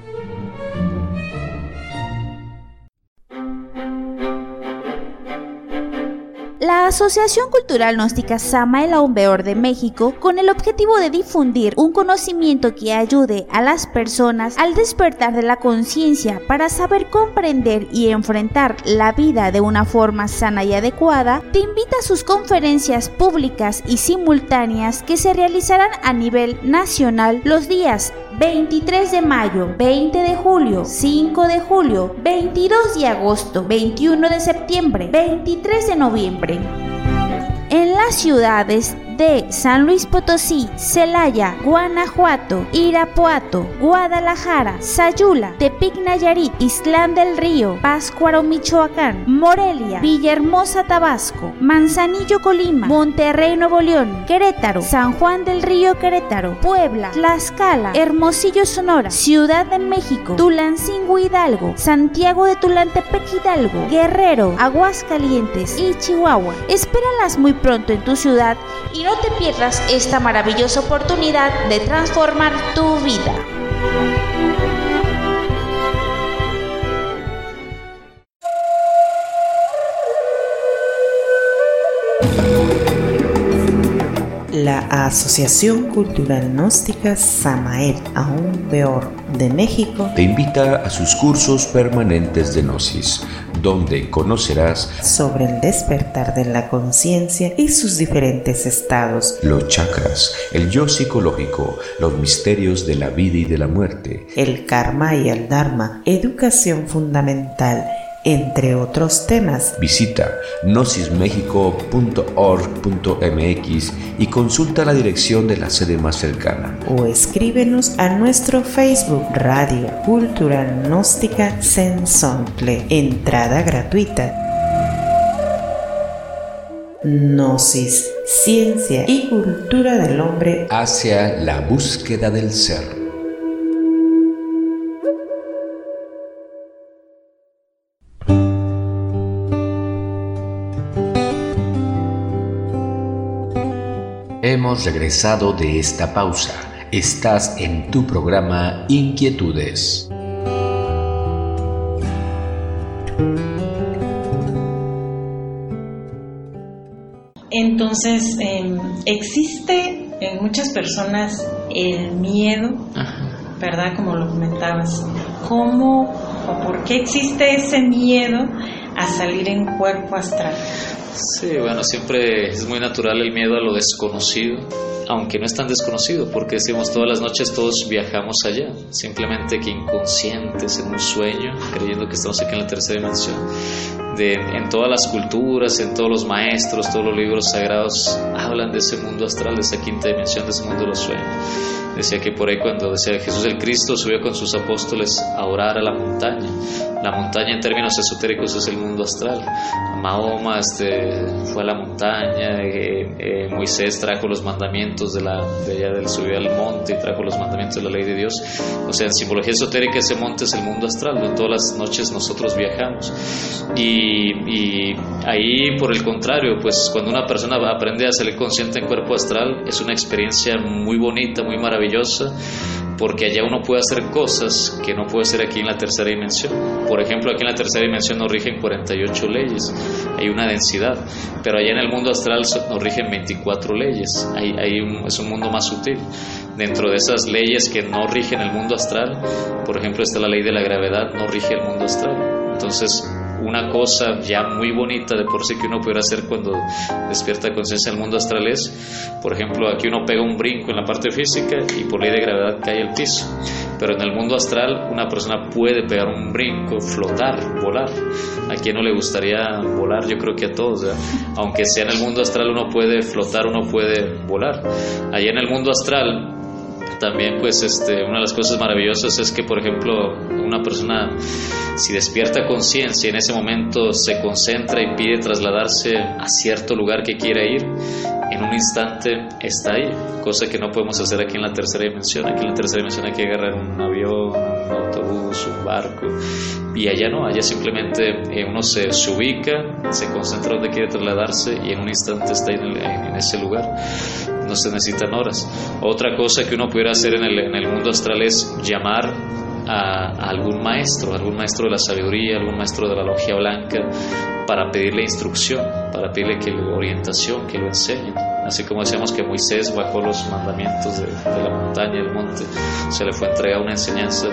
La Asociación Cultural Gnóstica Samael Aún Weor de México, con el objetivo de difundir un conocimiento que ayude a las personas al despertar de la conciencia para saber comprender y enfrentar la vida de una forma sana y adecuada, te invita a sus conferencias públicas y simultáneas que se realizarán a nivel nacional los días 23 de mayo, 20 de julio, 5 de julio, 22 de agosto, 21 de septiembre, 23 de noviembre. En las ciudades de San Luis Potosí, Celaya, Guanajuato, Irapuato, Guadalajara, Sayula, Tepic Nayarit, Islán del Río, Pátzcuaro Michoacán, Morelia, Villahermosa Tabasco, Manzanillo Colima, Monterrey Nuevo León, Querétaro, San Juan del Río Querétaro, Puebla, Tlaxcala, Hermosillo Sonora, Ciudad de México, Tulancingo Hidalgo, Santiago de Tulantepec Hidalgo, Guerrero, Aguascalientes y Chihuahua. Espéralas muy pronto en tu ciudad y no te pierdas esta maravillosa oportunidad de transformar tu vida. La Asociación Cultural Gnóstica Samael Aún de México te invita a sus cursos permanentes de Gnosis, donde conocerás sobre el despertar de la conciencia y sus diferentes estados, los chakras, el yo psicológico, los misterios de la vida y de la muerte, el karma y el dharma, educación fundamental, entre otros temas. Visita gnosismexico.org.mx y consulta la dirección de la sede más cercana. O escríbenos a nuestro Facebook Radio Cultural Gnóstica Sensontle. Entrada gratuita. Gnosis, ciencia y cultura del hombre hacia la búsqueda del ser. Hemos regresado de esta pausa. Estás en tu programa Inquietudes. Entonces, existe en muchas personas el miedo, ¿verdad? Como lo comentabas. ¿Cómo o por qué existe ese miedo a salir en cuerpo astral? Sí, bueno, siempre es muy natural el miedo a lo desconocido, aunque no es tan desconocido, porque decimos todas las noches todos viajamos allá, simplemente que inconscientes en un sueño, creyendo que estamos aquí en la tercera dimensión. En todas las culturas, en todos los maestros, todos los libros sagrados hablan de ese mundo astral, de esa quinta dimensión, de ese mundo de los sueños. Decía que por ahí cuando decía Jesús el Cristo subió con sus apóstoles a orar a la montaña en términos esotéricos es el mundo astral. Mahoma fue a la montaña, Moisés trajo los mandamientos de allá del subió al monte y trajo los mandamientos de la ley de Dios. O sea, en simbología esotérica ese monte es el mundo astral, donde todas las noches nosotros viajamos. Y ahí, por el contrario, pues cuando una persona aprende a salir consciente en cuerpo astral, es una experiencia muy bonita, muy maravillosa, porque allá uno puede hacer cosas que no puede hacer aquí en la tercera dimensión. Por ejemplo, aquí en la tercera dimensión nos rigen 48 leyes, hay una densidad, pero allá en el mundo astral nos rigen 24 leyes, es un mundo más sutil. Dentro de esas leyes que no rigen el mundo astral, por ejemplo, está la ley de la gravedad, no rige el mundo astral. Entonces, una cosa ya muy bonita de por sí que uno pudiera hacer cuando despierta conciencia del mundo astral es, por ejemplo, aquí uno pega un brinco en la parte física y por ley de gravedad cae al piso, pero en el mundo astral una persona puede pegar un brinco, flotar, volar. ¿A quién no le gustaría volar? Yo creo que a todos, ¿verdad? Aunque sea en el mundo astral uno puede flotar, uno puede volar. Allá en el mundo astral también, pues, una de las cosas maravillosas es que, por ejemplo, una persona, si despierta conciencia y en ese momento se concentra y pide trasladarse a cierto lugar que quiera ir, en un instante está ahí, cosa que no podemos hacer aquí en la tercera dimensión. Aquí en la tercera dimensión hay que agarrar un avión, un autobús, un barco, y allá no, allá simplemente uno se ubica, se concentra donde quiere trasladarse y en un instante está en ese lugar. No se necesitan horas. Otra cosa que uno pudiera hacer en el mundo astral es llamar a algún maestro de la sabiduría, algún maestro de la logia blanca, para pedirle instrucción, para pedirle orientación, que lo enseñen. Así como decíamos que Moisés bajó los mandamientos de la montaña, del monte, se le fue entregada una enseñanza.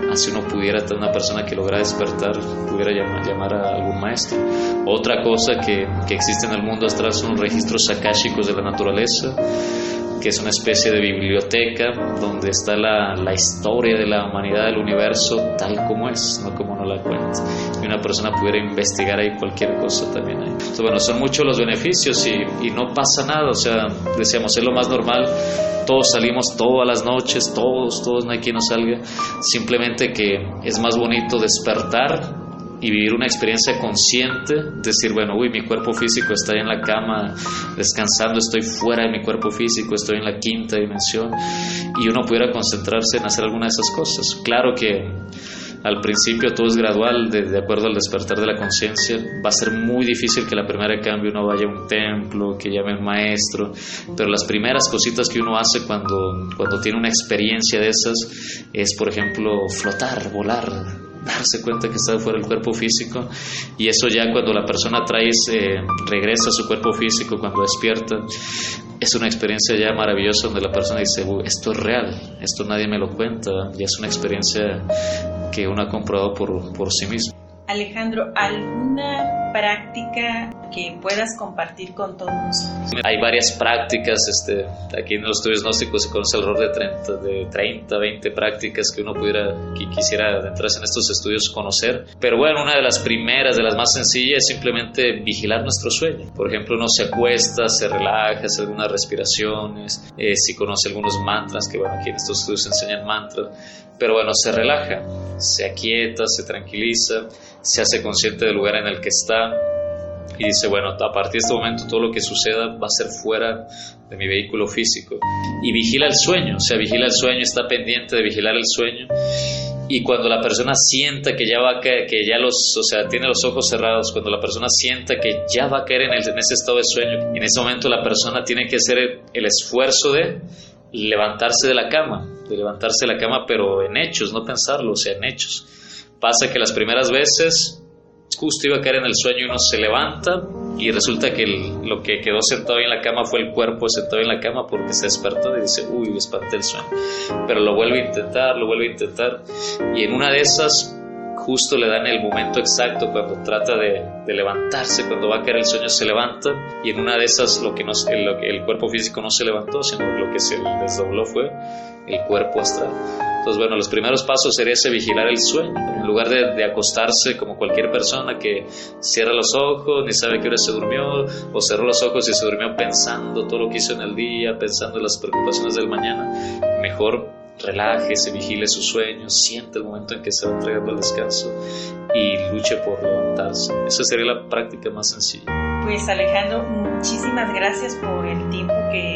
así uno pudiera, una persona que logra despertar, pudiera llamar a algún maestro. Otra cosa que existe en el mundo astral son los registros akáshicos de la naturaleza, que es una especie de biblioteca donde está la historia de la humanidad, del universo, tal como es, no como nos la cuenta. Y una persona pudiera investigar ahí cualquier cosa también ahí. Entonces, bueno, son muchos los beneficios y no pasa nada. O sea, decíamos, es lo más normal. Todos salimos todas las noches, todos, no hay quien no salga. Simplemente que es más bonito despertar y vivir una experiencia consciente, decir, bueno, mi cuerpo físico está ahí en la cama descansando, estoy fuera de mi cuerpo físico, estoy en la quinta dimensión, y uno pudiera concentrarse en hacer alguna de esas cosas. Claro que al principio todo es gradual, de acuerdo al despertar de la conciencia. Va a ser muy difícil que la primera cambio uno vaya a un templo, que llame a un maestro, pero las primeras cositas que uno hace cuando tiene una experiencia de esas es, por ejemplo, flotar, volar, darse cuenta que está fuera del cuerpo físico, y eso ya cuando la persona regresa a su cuerpo físico, cuando despierta, es una experiencia ya maravillosa donde la persona dice, esto es real, esto nadie me lo cuenta, ya es una experiencia que uno ha comprobado por sí mismo. Alejandro, ¿alguna práctica que puedas compartir con todos nosotros? Hay varias prácticas, aquí en los estudios gnósticos se conoce alrededor de 30, 20 prácticas que uno quisiera adentrarse en estos estudios conocer. Pero bueno, una de las primeras, de las más sencillas, es simplemente vigilar nuestro sueño. Por ejemplo, uno se acuesta, se relaja, hace algunas respiraciones, si conoce algunos mantras, que bueno, aquí en estos estudios se enseñan mantras, pero bueno, se relaja, se aquieta, se tranquiliza, se hace consciente del lugar en el que está y dice, bueno, a partir de este momento todo lo que suceda va a ser fuera de mi vehículo físico, y vigila el sueño, está pendiente de vigilar el sueño. Y cuando la persona sienta que ya va a caer, tiene los ojos cerrados, cuando la persona sienta que ya va a caer en ese estado de sueño, en ese momento la persona tiene que hacer el esfuerzo de levantarse de la cama, pero en hechos, no pensarlo, en hechos. Pasa que las primeras veces justo iba a caer en el sueño y uno se levanta y resulta que lo que quedó sentado ahí en la cama fue el cuerpo sentado en la cama porque se despertó y dice, me espanté el sueño. Pero lo vuelve a intentar y en una de esas justo le dan el momento exacto cuando trata de levantarse, cuando va a caer el sueño se levanta, y en una de esas lo que el cuerpo físico no se levantó, sino lo que se desdobló fue el cuerpo astral. Entonces, bueno, los primeros pasos sería vigilar el sueño. En lugar de acostarse como cualquier persona que cierra los ojos, ni sabe qué hora se durmió, o cerró los ojos y se durmió pensando todo lo que hizo en el día, pensando en las preocupaciones del mañana, mejor relájese, vigile sus sueños, siente el momento en que se va entregando al descanso y luche por levantarse. Esa sería la práctica más sencilla. Pues Alejandro, muchísimas gracias por el tiempo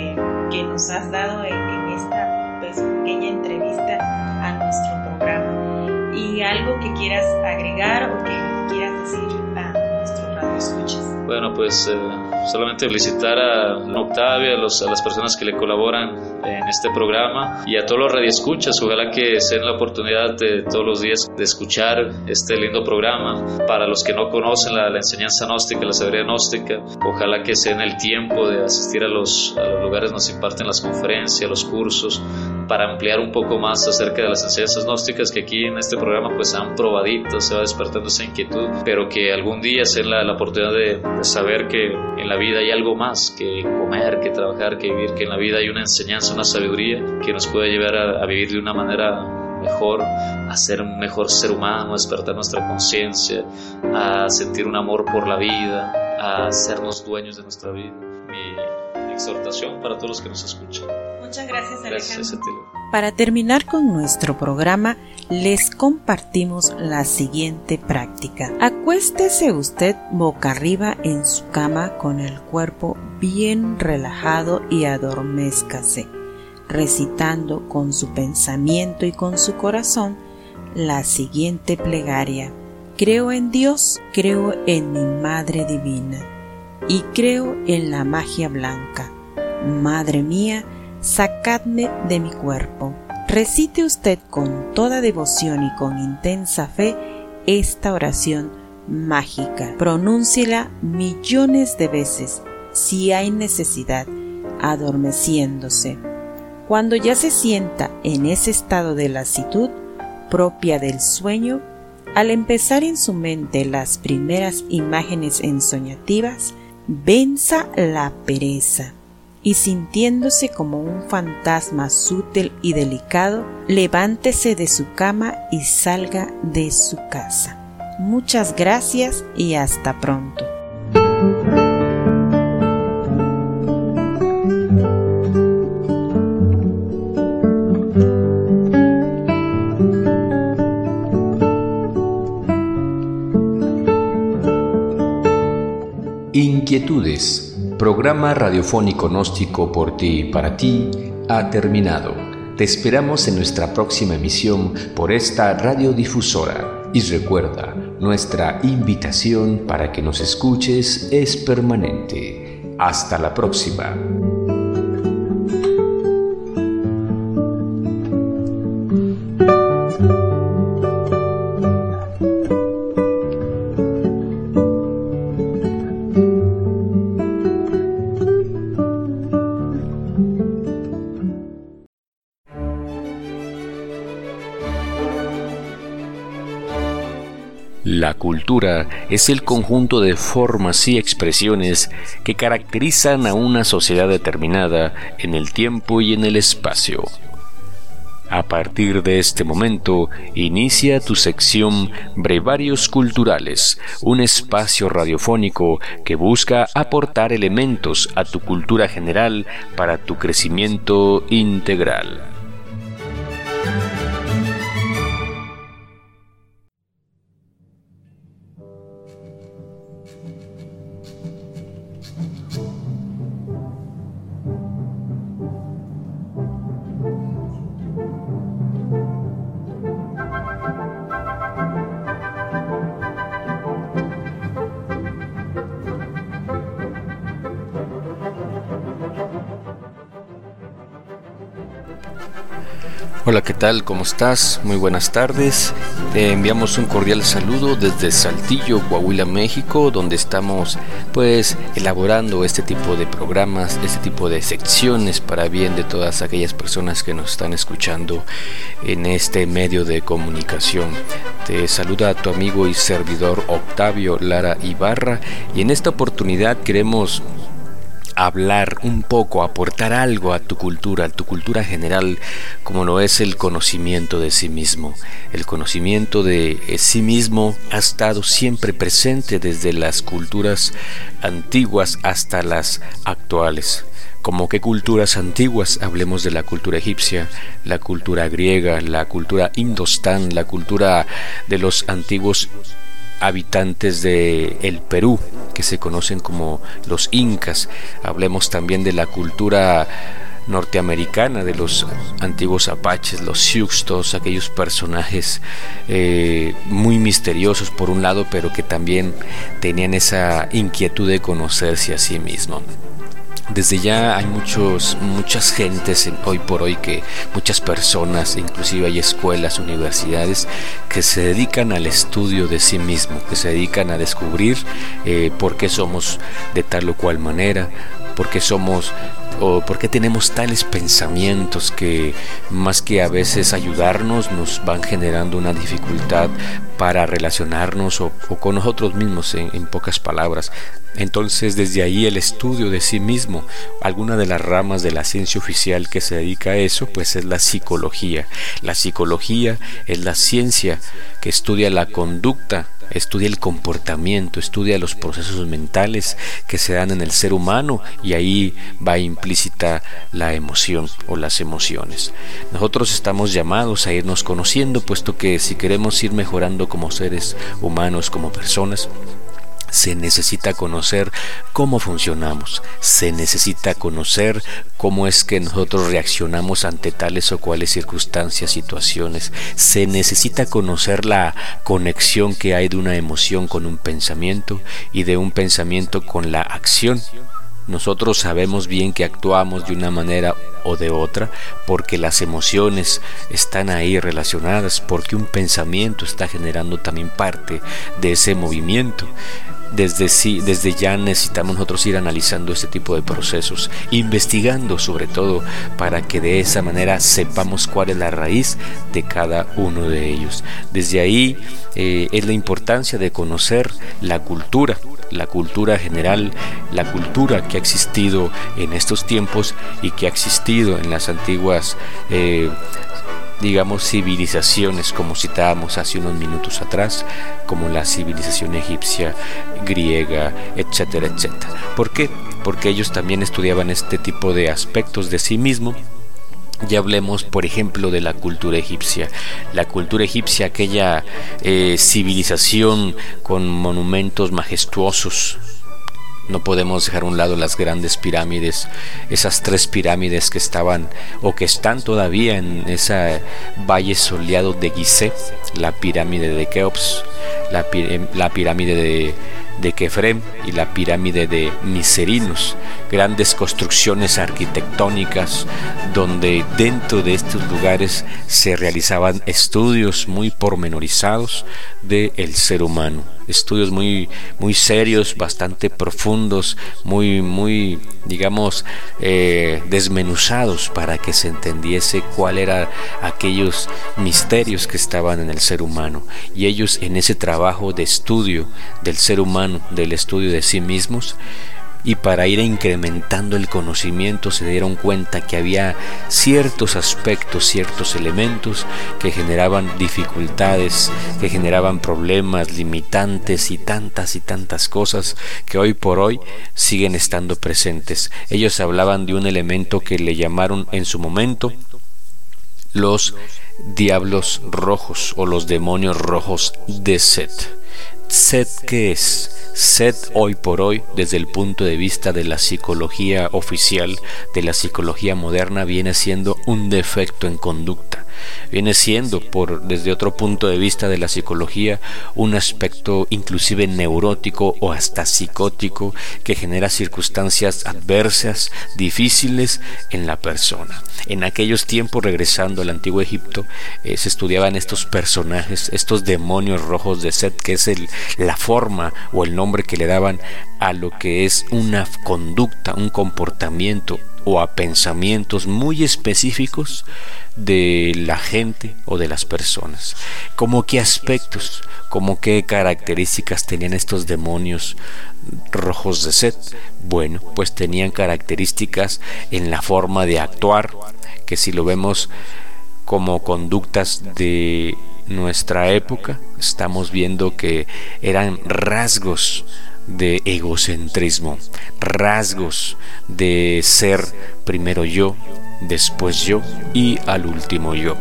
que nos has dado en esta pequeña entrevista a nuestro programa, y algo que quieras agregar o que quieras decir a nuestros radioescuchas. Bueno, pues solamente felicitar a Octavio, a las personas que le colaboran en este programa y a todos los radioescuchas. Ojalá que se den la oportunidad de todos los días de escuchar este lindo programa. Para los que no conocen la enseñanza gnóstica, la sabiduría gnóstica, ojalá que se den el tiempo de asistir a los lugares donde se imparten las conferencias, los cursos, para ampliar un poco más acerca de las enseñanzas gnósticas, que aquí en este programa pues han probadito, se va despertando esa inquietud, pero que algún día se den la oportunidad de saber que en la vida hay algo más que comer, que trabajar, que vivir, que en la vida hay una enseñanza, una sabiduría que nos puede llevar a vivir de una manera mejor, a ser un mejor ser humano, a despertar nuestra conciencia, a sentir un amor por la vida, a hacernos dueños de nuestra vida. Mi exhortación para todos los que nos escuchan. Muchas gracias, Alejandro. Gracias a ti. Para terminar con nuestro programa, les compartimos la siguiente práctica. Acuéstese usted boca arriba en su cama con el cuerpo bien relajado y adormézcase, recitando con su pensamiento y con su corazón la siguiente plegaria. Creo en Dios, creo en mi Madre Divina y creo en la magia blanca. Madre mía, sacadme de mi cuerpo. Recite usted con toda devoción y con intensa fe esta oración mágica. Pronúnciela millones de veces, si hay necesidad, adormeciéndose. Cuando ya se sienta en ese estado de lasitud, propia del sueño, al empezar en su mente las primeras imágenes ensoñativas, venza la pereza y sintiéndose como un fantasma sutil y delicado, levántese de su cama y salga de su casa. Muchas gracias y hasta pronto. Inquietudes, programa radiofónico gnóstico por ti y para ti, ha terminado. Te esperamos en nuestra próxima emisión por esta radiodifusora. Y recuerda, nuestra invitación para que nos escuches es permanente. Hasta la próxima. La cultura es el conjunto de formas y expresiones que caracterizan a una sociedad determinada en el tiempo y en el espacio. A partir de este momento, inicia tu sección Brevarios Culturales, un espacio radiofónico que busca aportar elementos a tu cultura general para tu crecimiento integral. Hola, ¿qué tal? ¿Cómo estás? Muy buenas tardes. Te enviamos un cordial saludo desde Saltillo, Coahuila, México, donde estamos elaborando este tipo de programas, este tipo de secciones para bien de todas aquellas personas que nos están escuchando en este medio de comunicación. Te saluda a tu amigo y servidor Octavio Lara Ibarra, y en esta oportunidad queremos hablar un poco, aportar algo a tu cultura general, como lo es el conocimiento de sí mismo. El conocimiento de sí mismo ha estado siempre presente desde las culturas antiguas hasta las actuales. ¿Como qué culturas antiguas? Hablemos de la cultura egipcia, la cultura griega, la cultura indostán, la cultura de los antiguos habitantes de el Perú, que se conocen como los incas. Hablemos también de la cultura norteamericana, de los antiguos apaches, los sioux, todos aquellos personajes muy misteriosos por un lado, pero que también tenían esa inquietud de conocerse a sí mismo. Desde ya hay muchas gentes hoy por hoy, muchas personas, inclusive hay escuelas, universidades que se dedican al estudio de sí mismo, que se dedican a descubrir por qué somos de tal o cual manera, por qué somos o por qué tenemos tales pensamientos que más que a veces ayudarnos nos van generando una dificultad para relacionarnos o con nosotros mismos, en pocas palabras. Entonces, desde ahí el estudio de sí mismo, alguna de las ramas de la ciencia oficial que se dedica a eso, pues es la psicología. La psicología es la ciencia que estudia la conducta, estudia el comportamiento, estudia los procesos mentales que se dan en el ser humano, y ahí va implícita la emoción o las emociones. Nosotros estamos llamados a irnos conociendo, puesto que si queremos ir mejorando como seres humanos, como personas, se necesita conocer cómo funcionamos, se necesita conocer cómo es que nosotros reaccionamos ante tales o cuales circunstancias, situaciones. Se necesita conocer la conexión que hay de una emoción con un pensamiento y de un pensamiento con la acción. Nosotros sabemos bien que actuamos de una manera o de otra porque las emociones están ahí relacionadas, porque un pensamiento está generando también parte de ese movimiento. desde ya necesitamos nosotros ir analizando este tipo de procesos, investigando sobre todo para que de esa manera sepamos cuál es la raíz de cada uno de ellos. Desde ahí es la importancia de conocer la cultura general, la cultura que ha existido en estos tiempos y que ha existido en las antiguas civilizaciones, como citábamos hace unos minutos atrás, como la civilización egipcia, griega, etcétera, etcétera. ¿Por qué? Porque ellos también estudiaban este tipo de aspectos de sí mismo. Ya hablemos, por ejemplo, de la cultura egipcia. La cultura egipcia, aquella civilización con monumentos majestuosos. No podemos dejar a un lado las grandes pirámides, esas 3 pirámides que estaban o que están todavía en ese valle soleado de Gizeh, la pirámide de Keops, la pirámide de Kefrem y la pirámide de Miserinos, grandes construcciones arquitectónicas donde dentro de estos lugares se realizaban estudios muy pormenorizados del ser humano, estudios muy serios, bastante profundos, muy desmenuzados para que se entendiese cuál eran aquellos misterios que estaban en el ser humano. Y ellos, en ese trabajo de estudio del ser humano, del estudio de sí mismos, y para ir incrementando el conocimiento, se dieron cuenta que había ciertos aspectos, ciertos elementos que generaban dificultades, que generaban problemas, limitantes y tantas cosas que hoy por hoy siguen estando presentes. Ellos hablaban de un elemento que le llamaron en su momento los diablos rojos o los demonios rojos de Set. Set, ¿qué es? Set hoy por hoy, desde el punto de vista de la psicología oficial, de la psicología moderna, viene siendo un defecto en conducta. Viene siendo, desde otro punto de vista de la psicología, un aspecto inclusive neurótico o hasta psicótico que genera circunstancias adversas, difíciles en la persona. En aquellos tiempos, regresando al antiguo Egipto, se estudiaban estos personajes, estos demonios rojos de Set, que es la forma o el nombre que le daban a lo que es una conducta, un comportamiento o a pensamientos muy específicos de la gente o de las personas. ¿Cómo qué aspectos, cómo qué características tenían estos demonios rojos de Set? Bueno, pues tenían características en la forma de actuar, que si lo vemos como conductas de nuestra época, estamos viendo que eran rasgos de egocentrismo, rasgos de ser primero yo, después yo y al último yo.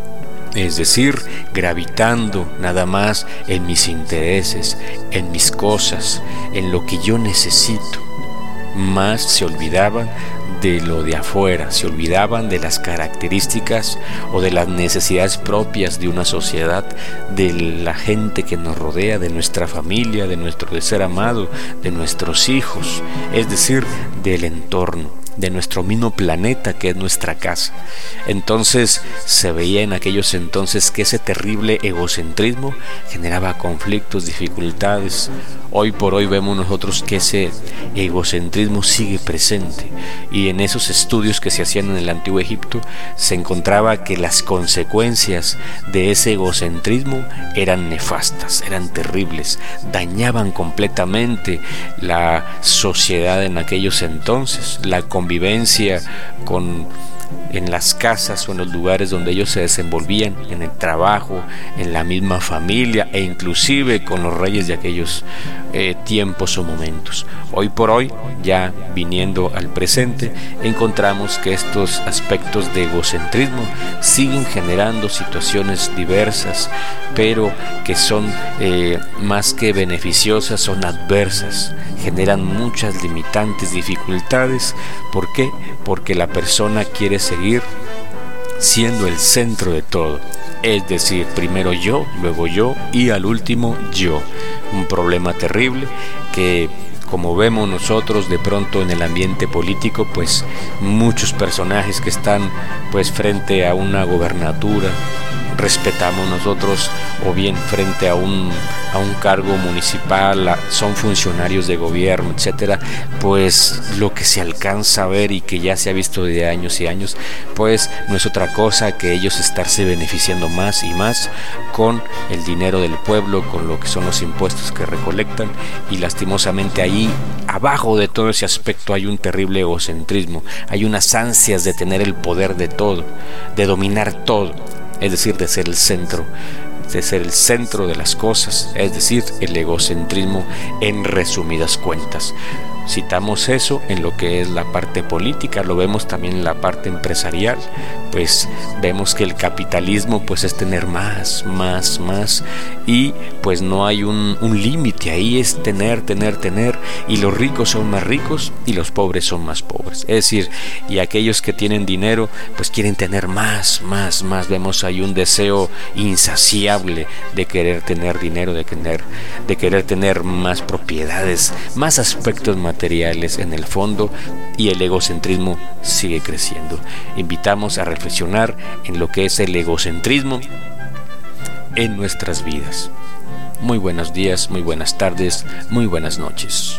Es decir, gravitando nada más en mis intereses, en mis cosas, en lo que yo necesito. Más se olvidaban de lo de afuera, se olvidaban de las características o de las necesidades propias de una sociedad, de la gente que nos rodea, de nuestra familia, de nuestro ser amado, de nuestros hijos, es decir, del entorno, de nuestro mismo planeta que es nuestra casa. Entonces se veía en aquellos entonces que ese terrible egocentrismo generaba conflictos, dificultades. Hoy por hoy vemos nosotros que ese egocentrismo sigue presente, y en esos estudios que se hacían en el antiguo Egipto se encontraba que las consecuencias de ese egocentrismo eran nefastas, eran terribles, dañaban completamente la sociedad en aquellos entonces, la convivencia en las casas o en los lugares donde ellos se desenvolvían, en el trabajo, en la misma familia e inclusive con los reyes de aquellos tiempos o momentos. Hoy por hoy, ya viniendo al presente, encontramos que estos aspectos de egocentrismo siguen generando situaciones diversas, pero que son más que beneficiosas, son adversas, generan muchas limitantes, dificultades. ¿Por qué? Porque la persona quiere seguir siendo el centro de todo, es decir, primero yo, luego yo y al último yo. Un problema terrible que, como vemos nosotros de pronto en el ambiente político, pues muchos personajes que están pues frente a una gobernatura, respetamos nosotros, o bien frente a un cargo municipal, son funcionarios de gobierno, etcétera, pues lo que se alcanza a ver y que ya se ha visto de años y años, pues no es otra cosa que ellos estarse beneficiando más y más con el dinero del pueblo, con lo que son los impuestos que recolectan, y lastimosamente ahí abajo de todo ese aspecto hay un terrible egocentrismo, hay unas ansias de tener el poder de todo, de dominar todo, es decir, de ser el centro de las cosas, es decir, el egocentrismo en resumidas cuentas. Citamos eso en lo que es la parte política, lo vemos también en la parte empresarial, pues vemos que el capitalismo pues es tener más, y pues no hay un límite, ahí es tener, y los ricos son más ricos y los pobres son más pobres, es decir, y aquellos que tienen dinero pues quieren tener más, vemos ahí un deseo insaciable de querer tener dinero, de querer tener más propiedades, más aspectos materiales en el fondo, y el egocentrismo sigue creciendo. Invitamos a reflexionar en lo que es el egocentrismo en nuestras vidas. Muy buenos días, muy buenas tardes, muy buenas noches.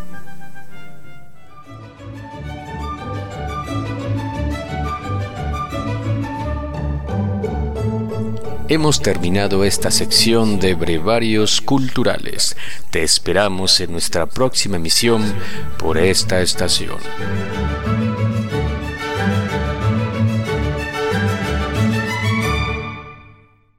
Hemos terminado esta sección de brevarios culturales. Te esperamos en nuestra próxima emisión por esta estación.